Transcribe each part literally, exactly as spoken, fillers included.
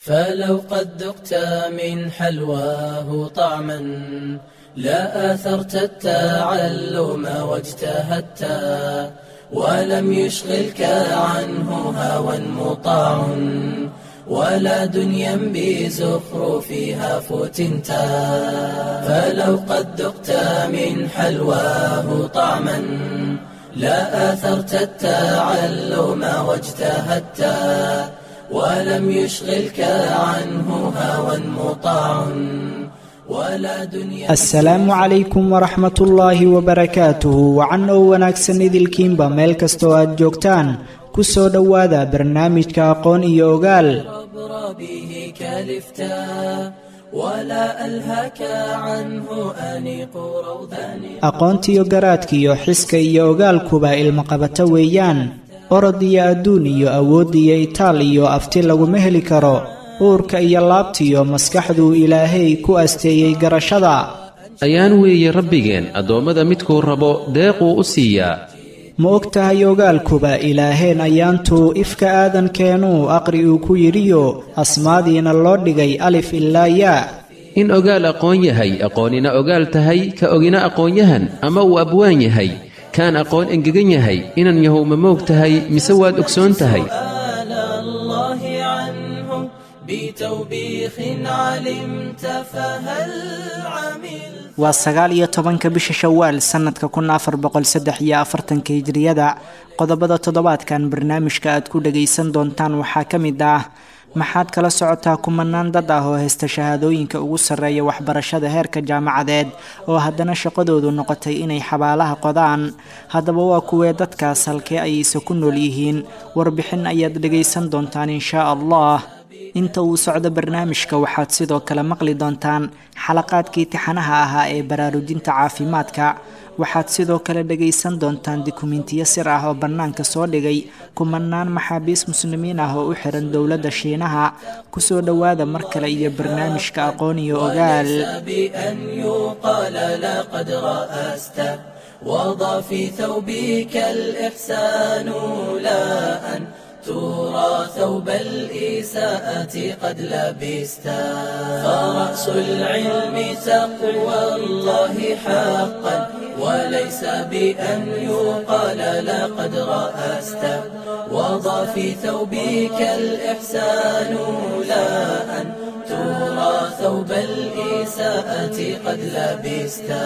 فلو قد ذقت من حلواه طعما لا آثرت التعلم واجتهدت ولم يشغلك عنه هوى مطاع ولا دنيا بزخرفها فتنت فلو قد ذقت من حلواه طعما لا آثرت التعلم واجتهدت ولم يشغلك عنه هوى مطاع ولا دنيا. السلام عليكم ورحمة الله وبركاته. وعن wanaagsan idilkiinba meel kastoo aad joogtaan ku soo dhawaada barnaamijka aqoon iyo ogaal. aqoontiyo garaadkiyo xiska iyo ogaalkuba ilma qabato weeyaan. orod iyo adduun iyo awood iyo itaal iyo afti laguma heli karo. uurka iyo laabtiyo maskaxduu ilaahay ku asteeyey garashada. ayaan weeye rabbigeen addoommada midkuu rabo deequu u siiyaa. ma og tahay ogaalkuba ilaaheen ayaantuu ifka aadankeenuu aqri uu ku yidhiyo asmaadiina loo dhigay alif ilaa yaa. in ogaal aqoon yahay aqoonina ogaal tahay ka ogina aqoonyahan ama uu abwaan yahay kaan aqoon engegan yahay inan yahow ma moog tahay mise waad ogsoon tahay. waa sagaal iyo tobanka bisha shawaal sanadka kun afar boqol saddex iyo afartanka hijriyada. qodobada toddobaadkan barnaamijka aad ku dhagaysan doontaan waxaa ka mid ah: maxaad kala socotaa kumanaan dad ah oo haysta shahaadooyinka ugu sarreeya waxbarashada heerka jaamacadeed oo haddana shaqadoodu noqotay inay xabaalaha qodaan? haddaba waa kuwee dadkaas, halkee ayayse ku nool yihiin? warbixin ayaad dhagaysan doontaan inshaa allah. inta uu socdo barnaamijka waxaad sidoo kale maqli doontaan xalaqaadkii tixanaha ahaa ee baraarujinta caafimaadka. waxaad sidoo kale dhagaysan doontaan dukumentiyo sir ah oo bannaanka soo dhigay kumanaan maxaabiis muslimiin ah oo u xiran dowladda shiinaha. kusoo dhowaada mar kale iyo barnaamijka aqoon iyo ogaal. وضع في ثوبك الإحسان لا أن ترى ثوب الإساءة قد لبستا فرأس العلم تقوى الله حقا وليس بأن يقال لقد رأست وضع في ثوبك الإحسان لا أن ترى ثوب الإساءة قد لبستا.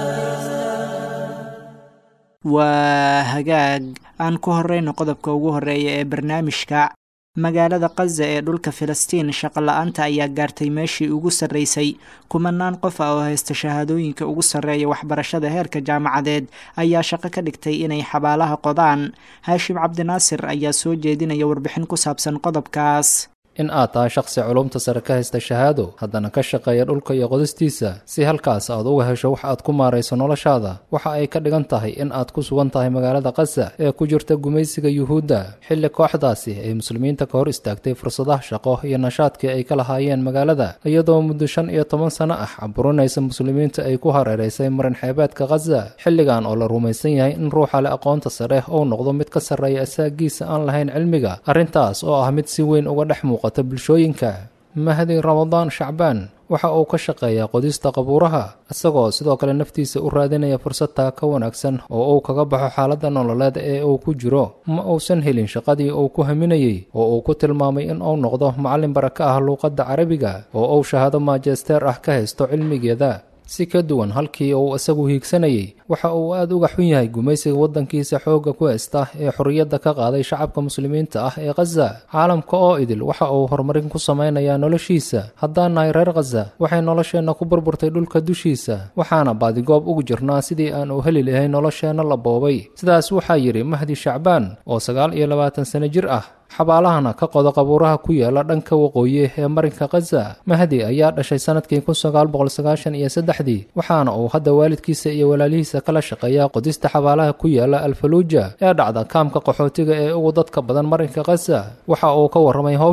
waa hagaag aan ku horeyno qodobka ugu horeeya ee barnaamijka. magaalada qaza ee dhulka filistiin shaqo la-aanta ayaa gaartay meeshii ugu sarreysay. kumanaan qof ah oo haysta shahaadooyinka ugu sarreeya waxbarashada heerka jaamacadeed ayaa shaqo ka dhigtay inay xabaalaha qodaan. haashim cabdinaasir ayaa soo jeedinaya warbixin ku saabsan qodobkaas. in aad tahay shaqsi culumta sare ka haysta shahaado haddana ka shaqeeya dhulka iyo qodistiisa si halkaas aad uga hesho wax aad ku maarayso noloshaada, waxa ay ka dhigan tahay in aad ku sugan tahay magaalada qaza ee ku jirta gumaysiga yuhuudda xilli kooxdaasi ay muslimiinta ka hor istaagtay fursadaha shaqo iyo nashaadkii ay ka lahaayeen magaalada, iyadoo muddo shan iyo toban sano ah caburinaysa muslimiinta ay ku hareeraysay marin xeebeedka qaza. xilligan oo la rumaysan yahay in ruuxa leh aqoonta sare uu noqdo mid ka sarreeya asaagiisa aan lahayn cilmiga, arrintaas oo ah mid si weyn uga dhex muuqata bulshooyinka. mahdi ramadaan shacbaan waxa uu ka shaqeeyaa qodista qabuuraha, isagoo sidoo kale naftiisa u raadinaya fursad taa ka wanaagsan oo uu kaga baxo xaaladda nololeed ee uu ku jiro. ma uusan helin shaqadii uu ku haminayey oo uu ku tilmaamay in uu noqdo macallin baraka ah luuqadda carabiga oo uu shahaado maajisteer ah ka haysto cilmigeeda. si ka duwan halkii uu isagu hiigsanayay, waxa uu aad uga xun yahay gumaysiga waddankiisa xoogga ku haysta ee xorriyadda ka qaaday shacabka muslimiinta ah ee qaza. caalamka oo idil waxa uu horumarin ku samaynayaa noloshiisa. haddaan nahay reer qaza, waxay nolosheenna ku burburtay dhulka dushiisa, waxaana baadigoob ugu jirnaa sidii aan u heli lahay nolosheenna la boobay. sidaas waxaa yidhi mahdi shacbaan oo sagaal iyo labaatan sano jir ah, xabaalahana ka qodo qabuuraha ku yaala dhanka waqooyi ee marinka qaza. mahdi ayaa dhashay sanadkii kun sagaal boqol sagaashan iyo saddexdii, waxaana uu hadda waalidkiisa iyo walaalihiisa kala shaqeeyaa qodista xabaalaha ku yaala alfaluuja ee dhacda kaamka qaxootiga ee ugu dadka badan marinka qaza. waxa uu ka warramay howshan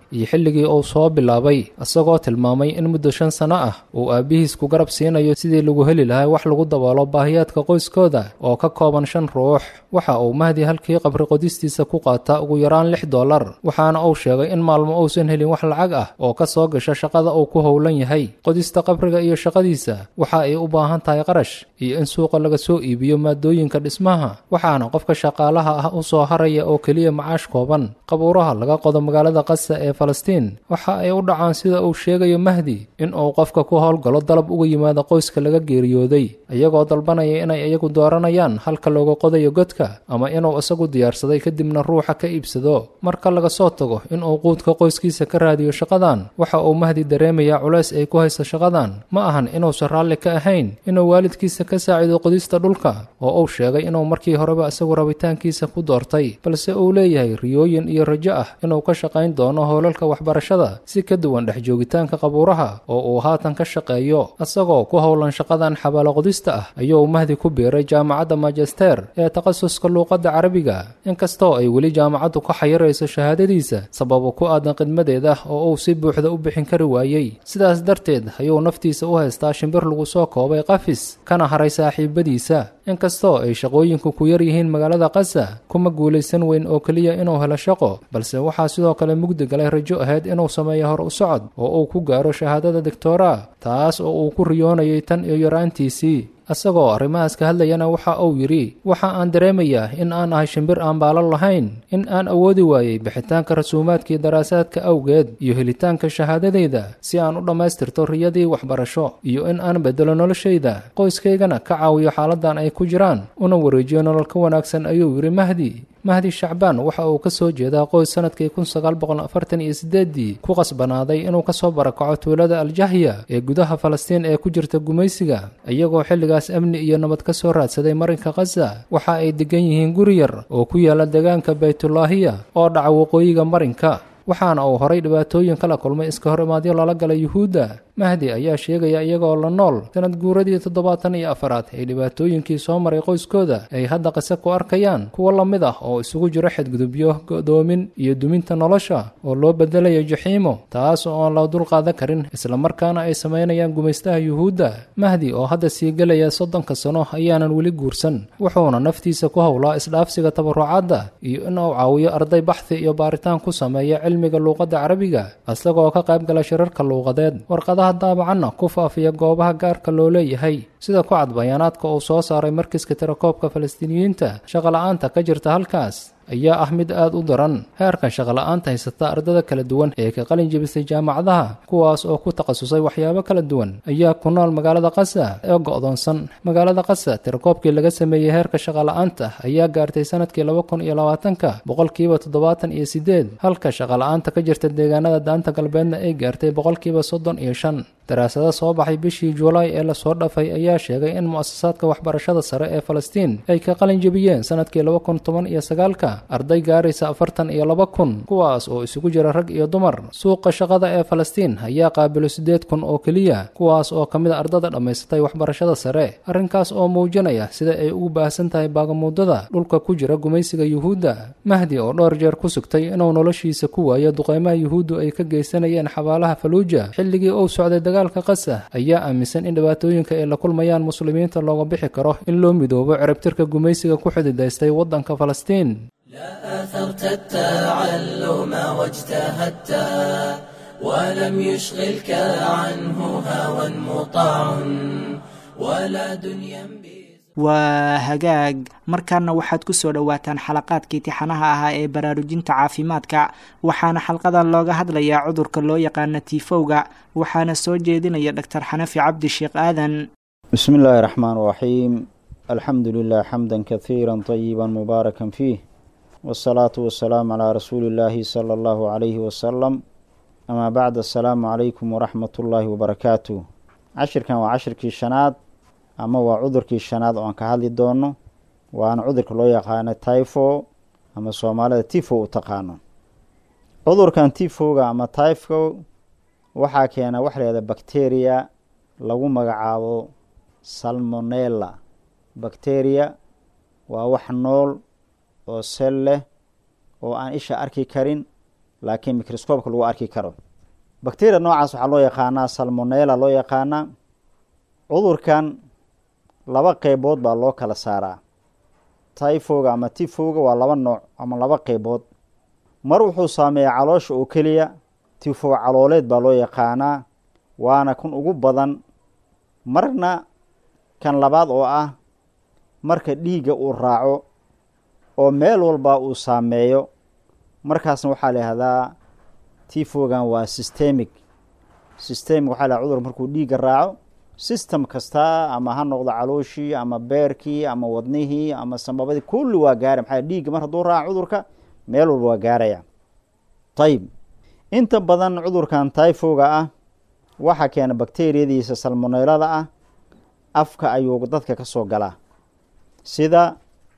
iyo xilligii uu soo bilaabay isagoo tilmaamay in muddo shan sano ah uu aabbihiis ku garab siinayo sidii lagu heli lahaa wax lagu daboolo baahiyaadka qoyskooda oo ka kooban shan ruux. waxa uu Mahdi halkii qabri qodistiisa ku qaata ugu yaraan lix dollar, waxaana uu sheegay in maalmo uusan helin wax lacag ah oo ka soo gasha shaqada uu ku howlan yahay. qodista qabriga iyo shaqadiisa waxa ay u baahan tahay qarash iyo in suuqa laga soo iibiyo maadooyinka dhismaha, waxaana qofka shaqaalaha ah u soo haraya oo keliya macaash kooban. qabuuraha laga qodo magaalada Qasa ee Falastiin waxa ay u dhacaan sida uu sheegayo Mahdi in uu qofka ku howlgalo dalab uga yimaado qoyska laga geeriyooday, iyagoo dalbanaya inay iyagu dooranayaan halka looga qodayo godka ama inuu isagu diyaarsaday kadibna ruuxa ka iibsado. marka laga soo tago in uu quudka qoyskiisa ka raadiyo shaqadan, waxa uu Mahdi dareemayaa culays ay ku hayso shaqadan. ma ahan inuusan raalli ka ahayn inuu waalidkiisa ka saacido qodista dhulka oo uu sheegay inuu markii horeba isagu rabitaankiisa ku doortay, balse uu leeyahay riyooyin iyo rajo ah inuu ka shaqayn doono howlalka waxbarashada si ka duwan dhex joogitaanka qabuuraha oo uu haatan ka shaqeeyo. isagoo ku howlan shaqadan xabaalo qodista ah ayuu Mahdi ku biiray jaamacadda Manchester ee takhasuska luuqadda carabiga, inkastoo ay weli jaamacaddu ka xayirayso shahaadadiisa sababo ku aadan khidmadeeda oo uu si buuxda u bixin kari waayey. sidaas darteed ayuu naftiisa u haystaa shimbir lagu soo koobay qafis kana haray saaxiibadiisa. inkastoo ay shaqooyinku ku yar yihiin magaalada Qasa, kuma guulaysan weyn oo keliya inuu helo shaqo, balse waxaa sidoo kale mugdi galay rajo ahayd inuu sameeyo hor u socod oo uu ku gaaro shahaadada doctora, taas oo uu ku riyoonayay tan iyo yaraantiisii. isagoo arrimahaas ka hadlayana waxa uu yidhi, waxa aan dareemayaa in aan ahay shimbir aan baalal lahayn, in aan awoodi waayey bixitaanka rasuumaadkii daraasaadka awgeed iyo helitaanka shahaadadeyda si aan u dhammaystirto riyadii waxbarasho, iyo in aan bedelo noloshayda, qoyskaygana ka caawiyo xaaladan ay ku jiraan, una wareejiyo nolol ka wanaagsan, ayuu yidhi Mahdi. Mahdi Shacbaan waxa uu ka soo jeedaa qoys sanadkii kun sagaal boqol afartan iyo sideedii ku qasbanaaday inuu ka soo barakaco tuulada Aljahya ee gudaha Falastiin ee ku jirta gumaysiga, iyagoo xilligaas amni iyo nabad ka soo raadsaday marinka Qasa. waxa ay degan yihiin guri yar oo ku yaala deegaanka Baytullaahiya oo dhaca waqooyiga marinka, waxaana uu horay dhibaatooyin kala kulmay iska hor imaadyo lala galay Yuhuudda. Mahdi ayaa sheegaya iyagoo la nool sanad guuradii toddobaatan iyo afaraad ee dhibaatooyinkii soo maray qoyskooda ay hadda Qasa ku arkayaan kuwo la mid ah oo isugu jiro xadgudubyo, go'doomin iyo duminta nolosha oo loo bedelayo jaxiimo, taas oo aan la dul qaadan karin, islamarkaana ay samaynayaan gumaystaha Yuhuudda. Mahdi oo hadda sii gelaya soddonka sano ayaanan weli guursan, wuxuuna naftiisa ku howlaa isdhaafsiga tabarucaadda iyo inuu caawiyo arday baxthi iyo baaritaan ku sameeya cilmiga luuqadda carabiga, isagoo ka qayb gala shirarka luuqadeed, warqadaha daabacanna ku faafiya goobaha gaarka loo leeyahay. sida ku cad bayaanaadka uu soo saaray markiiska tirakoobka Falastiiniyiinta, shaqola'aanta ka jirta halkaas ayaa ah mid aad u daran. heerkan shaqola'aanta haysata ardada kala duwan ee ka qalin jebisay jaamacadaha, kuwaas oo ku takhasusay waxyaabo kala duwan, ayaa ku nool magaalada Qasa ee go'doonsan. magaalada Qasa tirakoobkii laga sameeyey heerka shaqola'aanta ayaa gaartay sanadkii laba kun iyo labaatanka boqolkiiba toddobaatan iyo sideed, halka shaqola'aanta ka jirta deegaanada daanta galbeedna ay gaartay boqolkiiba soddon iyo shan. daraasado soo baxay bishii Juulaay ee lasoo dhafay ayaa sheegay in mu'asasaadka waxbarashada sare ee Falastiin ay ka qalin jebiyeen sanadkii laba kun toban iyo sagaalka arday gaaraysa afartan iyo laba kun, kuwaas oo isugu jira rag iyo dumar. suuqa shaqada ee Falastiin ayaa qaabilo siddeed kun oo keliya, kuwaas oo ka mid a ardada dhammaysatay waxbarashada sare, arrinkaas oo muujinaya sida ay ugu baahsan tahay baagamuudada dhulka ku jira gumaysiga Yuhuudda. Mahdi oo dhowr jeer ku sugtay inuu noloshiisa ku waayo duqeymaha Yuhuuddu ay ka geysanayeen xabaalaha Faluuja xilligii uu socday dagaalka Qasa, ayaa aaminsan in dhibaatooyinka ay la kulmayaan muslimiinta looga bixi karo in loo midoobo ciribtirka gumaysiga ku xididaystay waddanka Falastiin. لا أثرت التعلم واجتهدت ولم يشغلك عنه هوى مطاع ولا دنيا waa hagaag. markaana waxaad ku soo dhowaataan xalaqaadkii tixanaha ahaa ee baraarujinta caafimaadka, waxaana xalqadan looga hadlayaa cudurka loo yaqaana tiifowga, waxaana soo jeedinaya dhaktar xanafi cabdi sheekh aadan. بسم الله الرحمن الرحيم الحمد لله حمدا كثيرا طيبا مباركا فيه والصلاة والسلام على رسول الله صلى الله عليه وسلم أما بعد السلام عليكم ورحمة الله وبركاته. عشر كان وعشر كي شناد أما وعذر كي شناد وأن كهذه دونه وأنا عذر كلو يقانا تايفو أما سومالة تيفو تقانا عذر كان تيفو أما تايفو وحا كان وحري هذا بكتيريا لغو مقعاو salmonella. bacteria waa wax nool oo sel leh oo aan isha arki karin laakiin microscope-ka lagu arki karo. bacteria noocaas waxaa loo yaqaanaa salmonella loo yaqaanaa. cudurkan laba qeybood baa loo kala saaraa. typhoga ama tifoga waa laba nooc ama laba qeybood. mar wuxuu saameeyaa caloosha oo keliya, tifo calooleed baa loo yaqaanaa, waana kun ugu badan. marna kan labaad oo ah marka dhiigga uu raaco oo meel walba uu saameeyo, markaasna waxaa la yihahdaa tifogan waa systemic. systemic waxaa la cudur markuu dhiigga raaco system kasta, ama ha noqdo calooshii ama beerkii ama wadnihii ama sambabadii, kulli waa gaara. maxaa dhiigga mar hadduu raaco cudurka meel walba waa gaaraya. ayib, inta badan cudurkan typhoga ah waxaa keena bakteriyadiisa salmonellada ah, afka ayuu dadka ka soo galaa, sida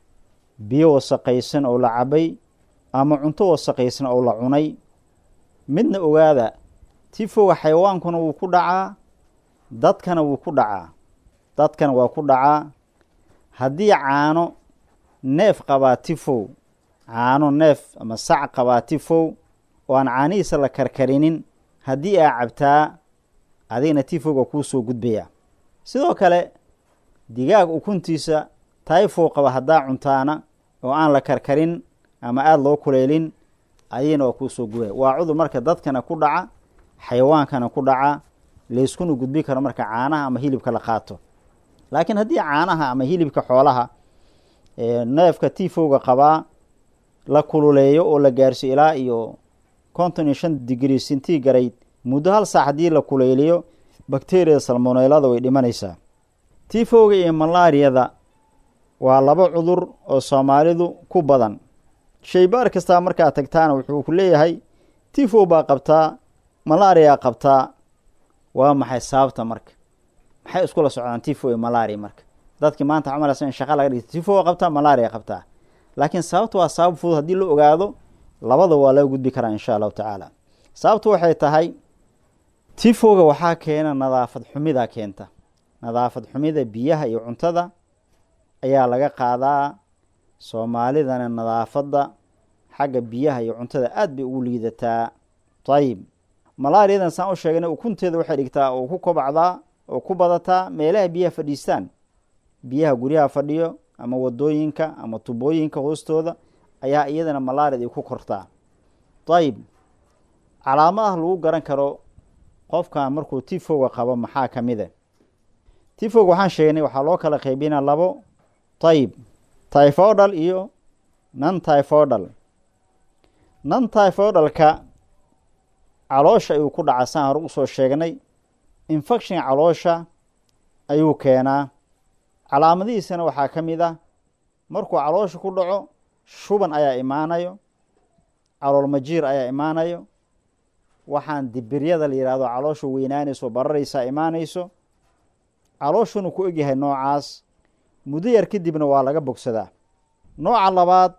biyo wasaqaysan oo la cabay ama cunto wasaqaysan oo la cunay. midna ogaada, tifoga xayawaankuna wuu ku dhacaa, dadkana wuu ku dhacaa. dadkana waa ku dhacaa haddii caano neef qabaa tifow, caano neef ama sac qabaa tifow oo aan caanihiisa la karkarinin, haddii aa cabtaa adigna tifoga kuu soo gudbaya. sidoo kale digaag ukuntiisa typho qaba haddaa cuntaana oo aan la karkarin ama aada loo kuleelin, adigna waa kuu soo gudbaya. waa cudur marka dadkana ku dhaca, xayawaankana ku dhaca, layskuna gudbi karo marka caanaha ama hilibka la qaato. laakiin haddii caanaha ama hilibka xoolaha neefka tifoga qabaa la kululeeyo oo la gaarsiyo ilaa iyo konton iyo shan degree centigrade muddo hal saac haddii la kuleeliyo, bakteriyada salmonellada way dhimanaysaa. tifoga iyo malaariyada waa laba cudur oo soomaalidu ku badan. shaybaar kastaa markaa tagtaana wuxuu ku leeyahay tifo baa qabtaa, malaariyaa qabtaa. waa maxay sababta marka? maxay iskula socdaan tifo iyo malaria? marka dadkii maanta camalaysa in shaqa laga dhigto tifo qabtaa, malaria qabtaa, laakiin sababta waa sabab fudud. haddii la ogaado labada waa laga gudbi karaa insha allahu tacaala. sababtu waxay tahay tifoga waxaa keena nadaafad xumida keenta. nadaafad xumida biyaha iyo cuntada ayaa laga qaadaa. soomaalidana nadaafadda xagga biyaha iyo cuntada aad bay ugu liidataa. ayib, malaariyadan saan u sheegana ukunteeda waxay dhigtaa oo ku kobacdaa oo ku badataa meelaha biyaha fadhiistaan. biyaha guryaha fadhiyo ama wadooyinka ama tubooyinka hoostooda ayaa iyadana malaariyad ay ku kortaa. ayib, calaamadaha lagu garan karo qofkan markuu tifoga qabo maxaa ka mid a? tifoga waxaan sheegnay waxaa loo kala qaybinaa labo. ayib, typhoidal iyo non typhoidal. non typhoidalka caloosha ayuu ku dhaca, saan hore usoo sheegnay. infection caloosha ayuu keenaa. calaamadihiisana waxaa ka mid ah markuu caloosha ku dhaco shuban ayaa imaanayo, calool majiir ayaa imaanayo, waxaan dibiryada la yihahdo caloosha weynaanayso bararaysaa imaanayso. calooshunu ku egyahay noocaas, muddo yar kadibna waa laga bogsadaa. nooca labaad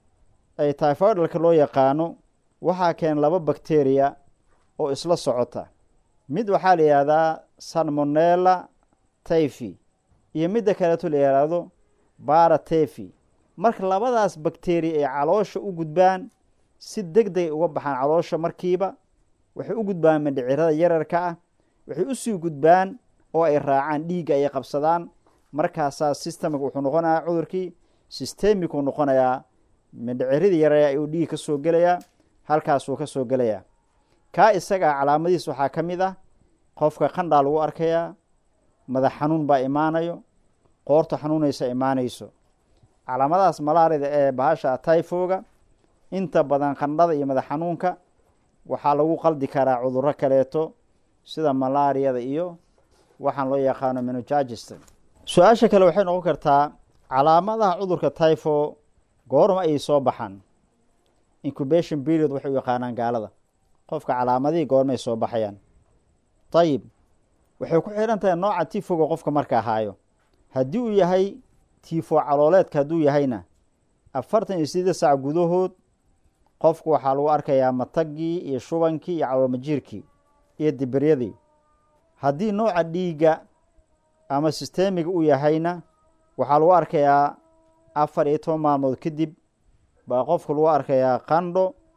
ay typhoidalka loo yaqaano waxaa keena laba bacteria oo isla socota. mid waxaa la yihahdaa salmonella typhi iyo midda kaleeto la yihahdo paratyphi. marka labadaas bacteria ay caloosha u gudbaan, si deg deg uga baxaan caloosha markiiba, waxay u gudbaan mindhicirada yararka ah, waxay usii gudbaan oo ay raacaan dhiigga ay qabsadaan. markaasaa systemka wuxuu noqonayaa cudurkii systemic uu noqonayaa. mindhiciradii yaraya ayuu dhiig ka soo gelayaa, halkaasuu ka soo gelayaa. kaa isaga calaamadiis waxaa ka mid ah qofka qandhaa lagu arkayaa, madax xanuun baa imaanayo, qoorta xanuunaysa imaanayso. calaamadahaas malaarida ee bahasha typhoga inta badan qandhada iyo madax xanuunka waxaa lagu qaldi karaa cudurro kaleeto sida malaariyada iyo waxaan loo yaqaano meningitis. su-aasha kale waxay noqon kartaa calaamadaha cudurka typho goorma ayay soo baxaan? incubation period waxay u yaqaanaan gaalada. qofka calaamadihii goormay soo baxayaan? ayib, waxay ku xihan tahay nooca tifoga qofka markaa haayo. haddii uu yahay tifo calooleedka hadduu yahayna afartan iyo sideed saac gudahood qofku waxaa lagu arkayaa matagii iyo shubankii iyo caloolmajiirkii iyo dibiryadii. haddii nooca dhiigga ama systemiga u yahayna waxaa lagu arkayaa afar iyo toban maalmood kadib baa qofka lagu arkayaa qandho,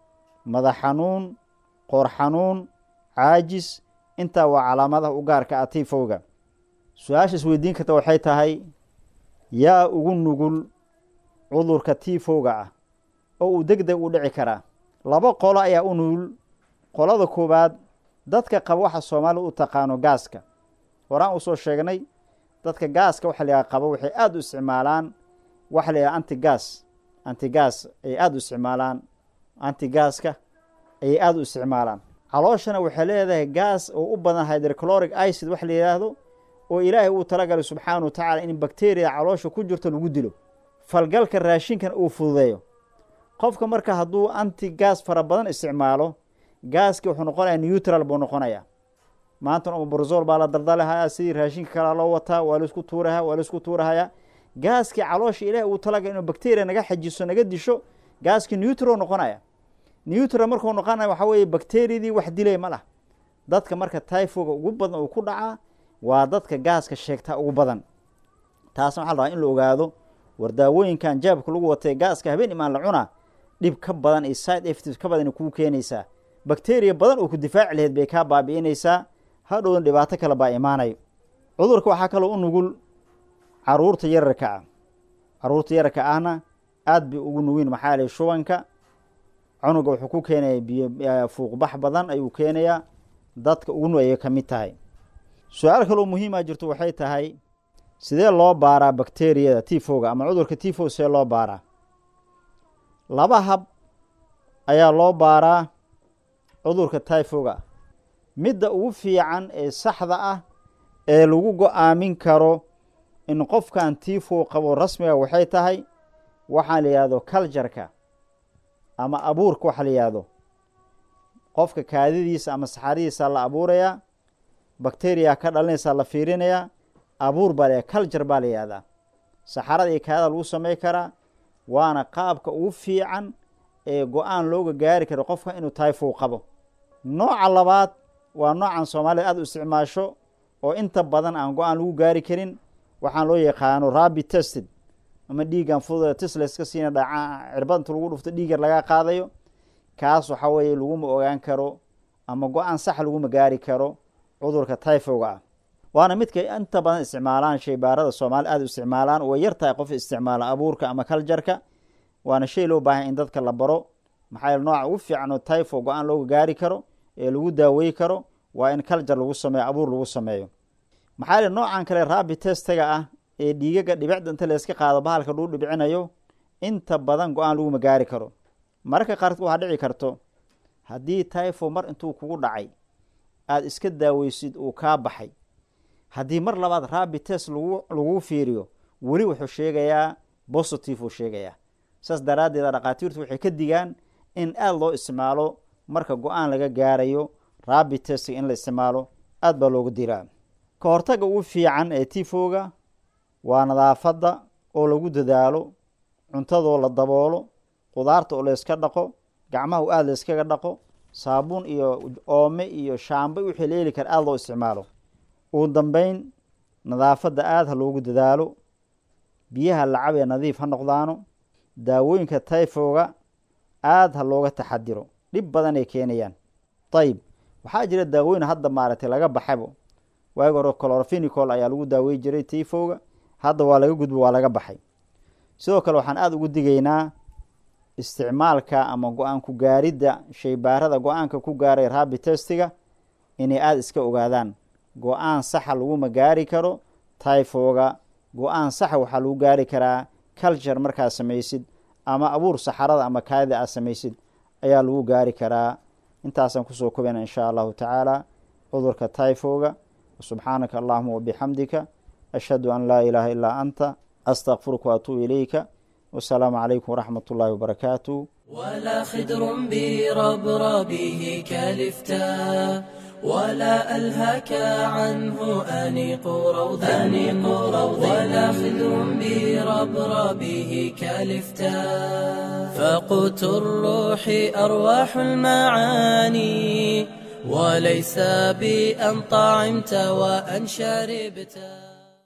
madax xanuun qoor xanuun caajis intaa waa calaamadaha u gaarka ah tiifowga su-aasha isweydiin karta waxay tahay yaa ugu nugul cudurka tiifowga ah oo uu deg deg u dhici karaa laba qolo ayaa u nugul qolada koowaad dadka qaba waxa soomaaliya u taqaano gaaska horaan uu soo sheegnay dadka gaaska waxa la yidhaha qaba waxay aada u isticmaalaan waxa la yidhaha antigas antigas ayay aada u isticmaalaan antigaaska ayay aada u isticmaalaan calooshana waxay leedahay gaas oo u badan hydrochloric acid wax la yidhaahdo oo ilaahay uu talagalay subxaana wa tacaala in bakteriya caloosha ku jirto lagu dilo falgalka raashinkan uu fududeeyo qofka marka hadduu antigas fara badan isticmaalo gaaskii wuxuu noqonayaa neutral buu noqonayaa maanta omobrozol baa la daldalahayaa sidii raashinka kalaa loo wataa waa laisku tuurahaa waa laisku tuurahayaa gaaskii caloosha ilaahay uu talagalay inuu bakteriya naga xajiso naga disho gaaskii neutral noqonaya neutral markuu noqonaya waxaa weeye bakteriyadii wax dilay ma lah dadka marka typhoga ugu badan uu ku dhacaa waa dadka gaaska sheegtaa ugu badan taasna waxaa la rabaa in la ogaado war daawooyinkan jaabka lagu watay gaaska habeen imaan la cunaa dhib ka badan iyo side effects ka badan kuu keenaysaa bakteriya badan oo ku difaaci laheyd bay kaa baabi'inaysaa hadhowdan dhibaato kale baa imaanayo cudurka waxaa kaloo u nugul caruurta yararka ah caruurta yararka ahna aad bay ugu nugiin maxaa yeelay shubanka cunuga wuxuu ku keenaya biyo fuuqbax badan ayuu keenayaa dadka ugu nu ayay ka mid tahay su-aal kaloo muhiima jirto waxay tahay sidee loo baaraa bakteriyada tifoga ama cudurka tifo see loo baaraa laba hab ayaa loo baaraa cudurka tyfoga midda ugu fiican ee saxda ah ee lagu go-aamin karo in qofkan tifo qabo rasmiga waxay tahay waxaa la yihahdo cultureka ama abuurka waxa la yihahdo qofka kaadidiisa ama saxaridiisa la abuurayaa bakteriya ka dhalinaysa la fiirinayaa abuur baa la culture baa la yihahdaa saxarada iyo kaadida lagu samey karaa waana qaabka ugu fiican ee go-aan looga gaari karo qofka inuu tyfo qabo nooca labaad waa noocan soomaalida aada u isticmaasho oo inta badan aan go-aan lagu gaari karin waxaan loo yaqaano rapid tested ama dhiigan fudud tisleska siina dhaca cirbadanta lagu dhufto dhiigar laga qaadayo kaas waxa weeye laguma ogaan karo ama go-aan sax laguma gaari karo cudurka tyfoga ah waana midka inta badan isticmaalaan shaybaarada soomaalida aada u isticmaalaan way yartahay qof isticmaala abuurka ama kaljarka waana shay loo baahan in dadka la baro maxaa yeele nooca ugu fiican oo tyfo go-aan looga gaari karo ee lagu daaweyi karo waa in kaljar lagu sameeyo abuur lagu sameeyo maxaa yeele noocan kale rapid testaga ah ee dhiigaga dhibicda inta layska qaado bahalka lagu dhibicinayo inta badan go-aan laguma gaari karo mararka qaarkood waxaa dhici karto haddii tyfo mar intuu kugu dhacay aada iska daaweysid uu kaa baxay haddii mar labaad rapid test lagu lagu fiiriyo weli wuxuu sheegayaa positive uu sheegayaa saas daraaddeeda dhakhaatiirtu waxay ka digaan in aada loo isticmaalo marka go-aan laga gaarayo rapid test in la isticmaalo aada baa loogu diraa ka hortaga ugu fiican ee tifoga waa nadaafadda oo lagu dadaalo cuntadoo la daboolo qudaarta oo layska dhaqo gacmaha u aada layskaga dhaqo saabuun iyo oome iyo shaamba wixii la heli kara aada loo isticmaalo ugu dambeyn nadaafadda aada ha loogu dadaalo biyaha lacab ee nadiif ha noqdaano daawooyinka tyfoga aada ha looga taxadiro dhib badan ay keenayaan ayib waxaa jira daawooyin hadda maaragtay laga baxabo waagi hore clorphenicol ayaa lagu daawey jiray tifoga hadda waa laga gudbo waa laga baxay sidoo kale waxaan aada ugu digaynaa isticmaalka ama go-aan ku gaaridda shaybaarada go-aanka ku gaaray rapid testiga inay aada iska ogaadaan go-aan saxa laguma gaari karo tyfoga go-aan saxa waxaa lagu gaari karaa culture markaad samaysid ama abuur saxarada ama kaadida aad samaysid ayaa lagu gaari karaa intaasaan kusoo kobana insha allahu tacaala cudurka tyfoga subxaanaka allahuma wabixamdika ashhadu an laa ilaaha illaa anta astaqfiruka waatuubu ilayka wasalaamu calaykum waraxmat ullaahi wabarakaatuh ولا خدر بربربه كالفتاء ولا ألهك عنه أنيق روضا أنيق روضا ولا خدر بربربه كالفتاء فقوت الروح أرواح المعاني وليس بأن طعمت وأن شربت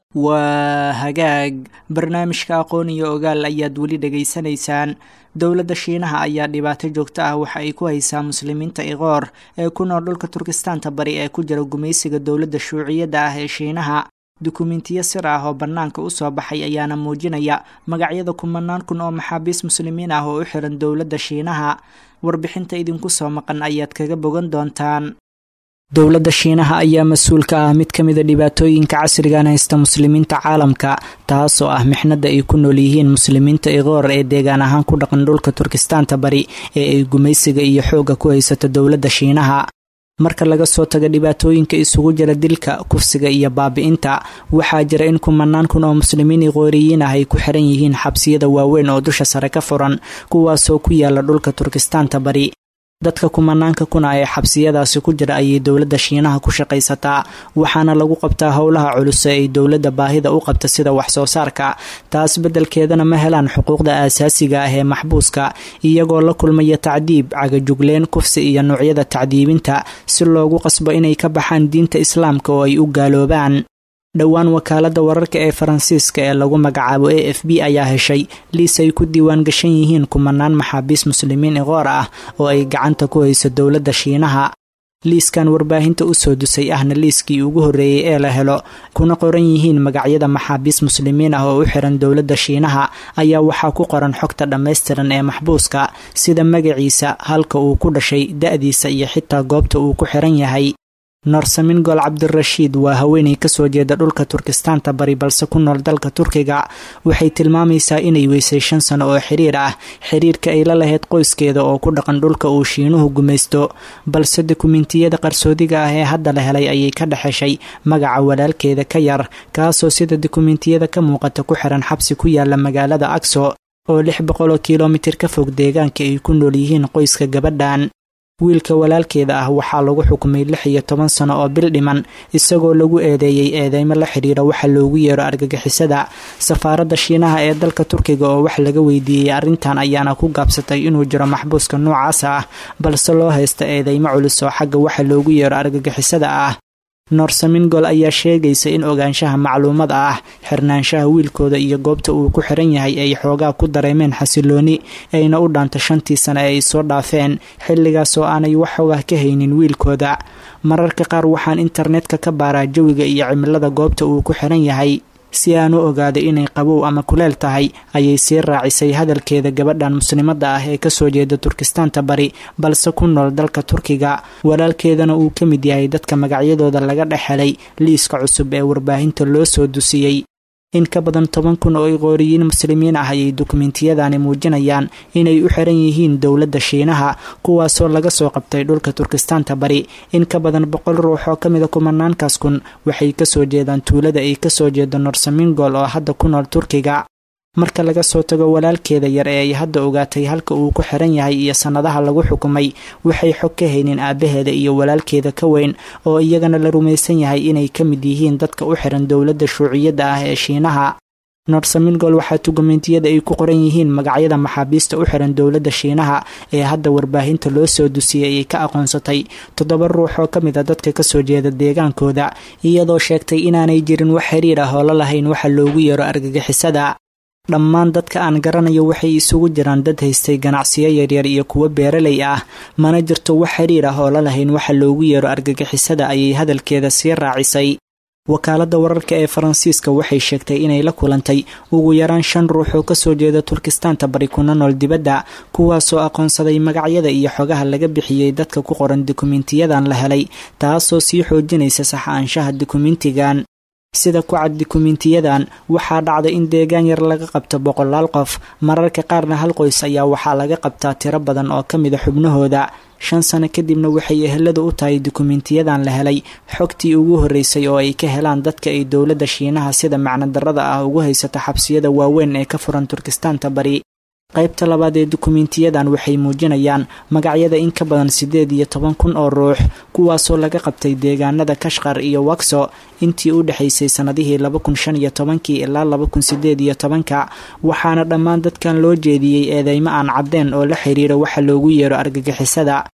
waa hagaag barnaamijka aqoon iyo ogaal ayaad weli dhegaysanaysaan. dowladda shiinaha ayaa dhibaato joogto ah waxa ay ku haysaa muslimiinta iqoor ee ku nool dhulka turkistaanta bari ee ku jira gumaysiga dowladda shuuciyadda ah ee shiinaha. dukumentiyo sir ah oo bannaanka u soo baxay ayaana muujinaya magacyada kumanaan kun oo maxaabiis muslimiin ah oo u xiran dowladda shiinaha. warbixinta idinku soo maqan ayaad kaga bogan doontaan. dowladda shiinaha ayaa mas-uul ka ah mid ka mida dhibaatooyinka casrigan haysta muslimiinta caalamka, taasoo ah mixnada ay ku nool yihiin muslimiinta iqoor ee deegaan ahaan ku dhaqan dhulka turkistaanta bari ee ay gumaysiga iyo xoogga ku haysato dowladda shiinaha. marka laga soo tago dhibaatooyinka isugu jira dilka, kufsiga iyo baabi'inta, waxaa jira in kumanaan kun oo muslimiin iqooriyiin ah ay ku xiran yihiin xabsiyada waaweyn oo dusha sare ka furan, kuwaasoo ku yaala dhulka turkistaanta bari. dadka kumanaanka kuna ee xabsiyadaasi ku jira ayay dowladda shiinaha ku shaqaysataa, waxaana lagu qabtaa howlaha culus ee ay dowladda baahida u qabta sida wax soo saarka. taas beddelkeedana ma helaan xuquuqda aasaasiga ah ee maxbuuska, iyagoo la kulmaya tacdiib, cagajugleen, kufsi iyo noocyada tacdiibinta si loogu qasbo inay ka baxaan diinta islaamka oo ay u gaaloobaan. dhowaan wakaaladda wararka ee faransiiska ee lagu magacaabo a f b ayaa heshay liis ay ku diiwaan gashan yihiin kumanaan maxaabiis muslimiin iqoor ah oo ay gacanta ku hayso dowladda shiinaha. liiskan warbaahinta u soo dusay ahna liiskii ugu horreeyey ee la helo, kuna qoran yihiin magacyada maxaabiis muslimiin ah oo u xiran dowladda shiinaha, ayaa waxaa ku qoran xogta dhammaystiran ee maxbuuska sida magaciisa, halka uu ku dhashay, da-diisa iyo xitaa goobta uu ku xiran yahay. Noorsamin Gol Cabdirashiid waa haweeney ka soo jeeda dhulka Turkistaanta bari balse ku nool dalka Turkiga. waxay tilmaamaysaa inay weysay shan sano oo xiriir ah xiriirka ay la lahayd qoyskeeda oo ku dhaqan dhulka uu Shiinuhu gumaysto, balse dukumentiyada qarsoodiga ah ee hadda la helay ayay ka dhaxeshay magaca walaalkeeda ka yar, kaasoo sida dukumentiyada ka muuqata ku xiran xabsi ku yaala magaalada Akso oo lix boqol oo kiiloomitir ka fog deegaanka ay ku nool yihiin qoyska gabadhan. wiilka walaalkeeda ah waxaa lagu xukumay lix iyo toban sano oo bil dhiman, isagoo lagu eedeeyey eedeymo la xidhiira waxa loogu yeero argagixisada. safaaradda shiinaha ee dalka Turkiga oo wax laga weydiiyey arrintan ayaana ku gaabsatay inuu jiro maxbuuska noocaas ah, balse loo haysta eedeymo culus oo xagga waxa loogu yeero argagixisada ah. Noorsamin Gol ayaa sheegaysa in ogaanshaha macluumada ah, xirnaanshaha wiilkooda iyo goobta uu ku xiran yahay ay xoogaa ku dareemeen xasilooni, ayna u dhaanta shantii sano ee ay soo dhaafeen, xilligaas oo aanay wax xogah ka haynin wiilkooda. mararka qaar waxaan internetka ka baaraa jawiga iyo cimilada goobta uu ku xiran yahay si aan u ogaado inay qabow ama kuleel tahay, ayay sii raacisay hadalkeeda gabadhan muslimadda ah ee kasoo jeeda Turkistaanta bari balse ku nool dalka Turkiga. walaalkeedana uu ka mid yahay dadka magacyadooda laga dhexelay liiska cusub ee warbaahinta loo soo dusiyey. in ka badan toban kun oo iqooriyiin muslimiin ah ayay dukumentiyadani muujinayaan inay u xiran yihiin dowladda shiinaha, kuwaasoo laga soo qabtay dhulka Turkistaanta bari. in ka badan boqol ruux oo ka mida kumanaankaas kun waxay kasoo jeedaan tuulada ay kasoo jeedo Noorsamin Gol oo hadda ku nool Turkiga. marka laga soo tago walaalkeeda yar ee ay hadda ogaatay halka uu ku xiran yahay iyo sanadaha lagu xukumay, waxay xog ka haynin aabaheeda iyo walaalkeeda ka weyn oo iyagana la rumaysan yahay inay ka mid yihiin dadka u xiran dowladda shuuciyadda ah ee shiinaha. Noorsamin Gol waxaa dukumentiyada ay ku qoran yihiin magacyada maxaabiista u xiran dowladda shiinaha ee hadda warbaahinta loo soo dusiyey ay ka aqoonsatay toddoba ruux oo ka mid a dadka kasoo jeeda deegaankooda, iyadoo sheegtay inaanay jirin wax xiriir ah oo la lahayn waxa loogu yeero argagixisada. dhammaan dadka aan garanayo waxay isugu jiraan dad haystay ganacsiyo yaryar iyo kuwo beeraley ah, mana jirto wax xiriir ah oo la lahayn waxa loogu yeero argagixisada, ayay hadalkeeda sii raacisay. wakaaladda wararka ee Faransiiska waxay sheegtay inay la kulantay ugu yaraan shan ruux oo kasoo jeeda Turkistaanta bari kuna nool dibadda, kuwaasoo aqoonsaday magacyada iyo xogaha laga bixiyey dadka ku qoran dukumentiyadan la helay, taasoo sii xoojinaysa sax-aanshaha dukumentigan. sida ku cad dukumentiyadan, waxaa dhacday in deegaan yar laga qabto boqolaal qof, mararka qaarna hal qoys ayaa waxaa laga qabtaa tiro badan oo ka mida xubnahooda. shan sano kadibna waxay eheladu u tahay dukumentiyadan la helay xogtii ugu horreysay oo ay ka helaan dadka ay dowladda shiinaha sida macno darrada ah ugu haysato xabsiyada waaweyn ee ka furan Turkistaanta bari. qaybta labaad ee dukumentiyadan waxay muujinayaan magacyada in ka badan sideed iyo toban kun oo ruux, kuwaasoo laga qabtay deegaanada Kashqar iyo Wakso intii u dhaxaysay sanadihii laba kun shan iyo tobankii ilaa laba kun sideed iyo tobanka, waxaana dhammaan dadkan loo jeediyey eedeymo aan caddeen oo la xiriira waxa loogu yeero argagixisada.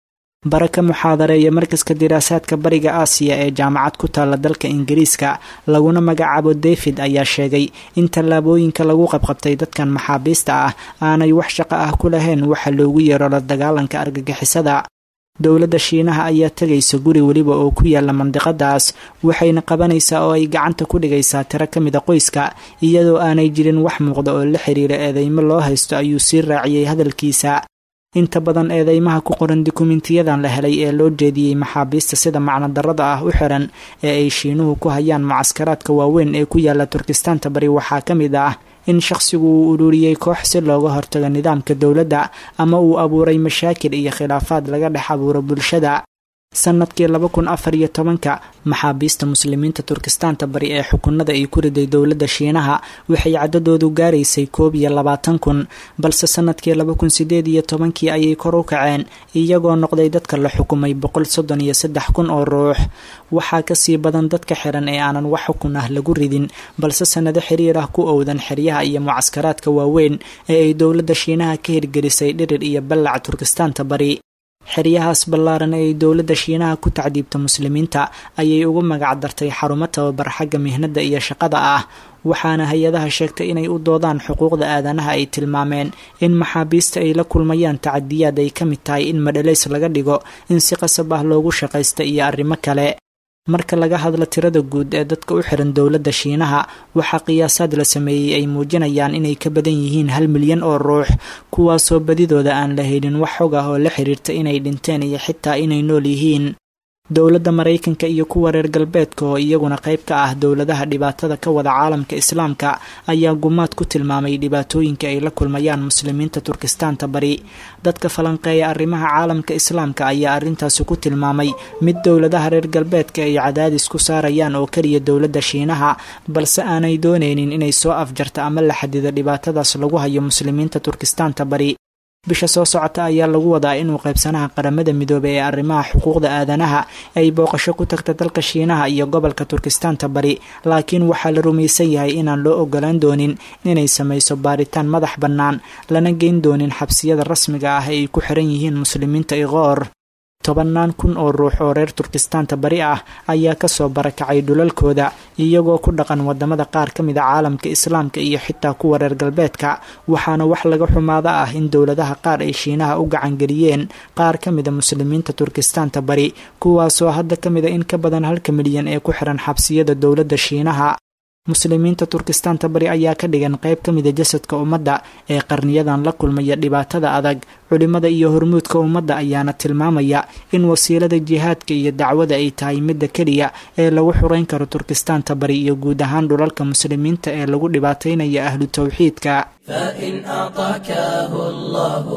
baraka muxaadareeya markaska diraasaadka bariga aasiya ee jaamacad ku taalla dalka ingiriiska laguna magacaabo david ayaa sheegay in tallaabooyinka lagu qabqabtay dadkan maxaabiista ah aanay wax shaqo ah ku lahayn waxa loogu yeero la dagaalanka argagixisada dowladda shiinaha ayaa tegaysa guri weliba oo ku yaala mandiqadaas waxayna qabanaysaa oo ay gacanta ku dhigaysaa tiro ka mida qoyska iyadoo aanay jirin wax muuqda oo la xiriira eedeymo loo haysto ayuu sii raaciyey hadalkiisa inta badan eedeymaha ku qoran dukumentiyadan la helay ee loo jeediyey maxaabiista sida macnodarrada ah u xiran ee ay shiinuhu ku hayaan mucaskaraadka waaweyn ee ku yaala turkistaanta bari waxaa ka mid ah in shakhsigu uu ururiyey koox si looga hortago nidaamka dowladda ama uu abuuray mashaakil iyo khilaafaad laga dhex abuuro bulshada sanadkii laba kun afar iyo tobanka maxaabiista muslimiinta turkistaanta bari ee xukunada ay ku riday dowladda shiinaha waxay cadadoodu gaaraysay koob iyo labaatan kun balse sanadkii laba kun sideed iyo tobankii ayay kor u kaceen iyagoo noqday dadka la xukumay boqol soddon iyo saddex kun oo ruux waxaa kasii badan dadka xiran ee aanan wax xukun ah lagu ridin balse sanado xiriir ah ku owdan xeryaha iyo mucaskaraadka waaweyn ee ay dowladda shiinaha ka hirgelisay dhirir iyo ballac turkistaanta bari xeryahaas ballaaran ee ay dowladda shiinaha ku tacdiibta muslimiinta ayay ugu magac dartay xarumo tababar xagga mihnada iyo shaqada ah waxaana hay-adaha sheegtay inay u doodaan xuquuqda aadanaha ay tilmaameen in maxaabiista ay la kulmayaan tacadiyaad ay ka mid tahay in madhalays laga dhigo in si qasab ah loogu shaqaysta iyo arrimo kale marka laga hadlo tirada guud ee dadka u xiran dowladda shiinaha waxaa qiyaasaad la sameeyey ay muujinayaan inay ka badan yihiin hal milyan oo ruux kuwaasoo badidooda aan la helin wax xog ah oo la xiriirta inay dhinteen iyo xitaa inay nool yihiin dowladda maraykanka iyo kuwa reer galbeedka oo iyaguna qayb ka ah dowladaha dhibaatada ka wada caalamka islaamka ayaa gumaad ku tilmaamay dhibaatooyinka ay la kulmayaan muslimiinta turkistaanta bari dadka falanqeeya arrimaha caalamka islaamka ayaa arrintaasi ku tilmaamay mid dowladaha reer galbeedka ay cadaadis ku saarayaan oo keliya dowladda shiinaha balse aanay doonaynin inay soo afjarta ama la xadido dhibaatadaas lagu hayo muslimiinta turkistaanta bari bisha soo socota ayaa lagu wadaa inuu qaybsanaha qaramada midoobay ee arrimaha xuquuqda aadanaha ay booqasho ku tagta dalka shiinaha iyo gobolka turkistaanta bari laakiin waxaa la rumaysan yahay inaan loo ogolaan doonin inay samayso baaritaan madax bannaan lana geyn doonin xabsiyada rasmiga ah ee ay ku xiran yihiin muslimiinta iqoor tobannaan kun oo ruux oo reer turkistaanta bari ah ayaa kasoo barakacay dhulalkooda iyagoo ku dhaqan wadamada qaar ka mid a caalamka islaamka iyo xitaa kuwa reer galbeedka waxaana wax laga xumaada ah in dowladaha qaar ay shiinaha u gacangeliyeen qaar ka mida muslimiinta turkistaanta bari kuwaasoo hadda ka mida in ka badan halka milyan ee ku xiran xabsiyada dowladda shiinaha muslimiinta turkistaanta bari ayaa ka dhigan qayb ka mida jasadka ummadda ee qarniyadan la kulmaya dhibaatada adag culimada iyo hormuudka ummadda ayaana tilmaamaya in wasiilada jihaadka iyo dacwada ay tahay midda keliya ee lagu xureyn karo turkistaanta bari iyo guud ahaan dhulalka muslimiinta ee lagu dhibaataynaya ahlu tawxiidka فإن أعطاكه الله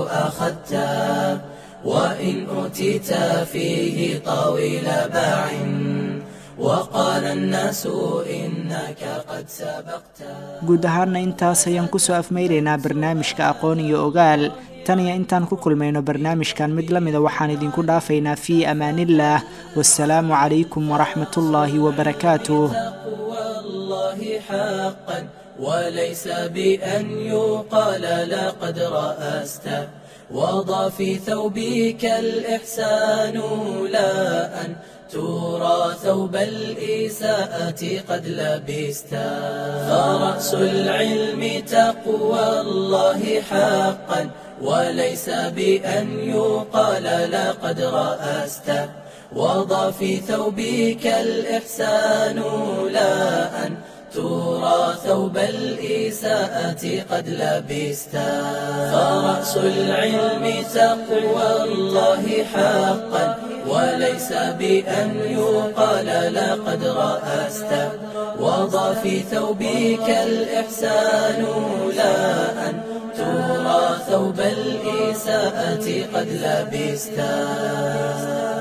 أخذته وإن أوتيت فيه طويل باع وقال الناس إنك قد سبقت. guud ahaana intaas ayaan kusoo afmeynaynaa barnaamijka aqoon iyo ogaal tan iyo intaan ku kulmayno barnaamijkan mid la mida waxaan idinku dhaafaynaa fii amaanillaah wassalaamu calaykum waraxmat ullaahi wabarakaatuh. وليس بأن يقال لقد رأست وضع في ثوبك الإحسان لا أن ترى ثوب الإساءة قد لبست. فرأس العلم تقوى الله حقا وليس بأن يقال لقد رأست وضع في ثوبك الإحسان لا أن ترى ثوب الإساءة قد لبست. فرأس العلم تقوى الله حقا وليس بأن يقال لقد رأست وضع في ثوبك الإحسان لا أن ترى ثوب الإساءة قد لبست.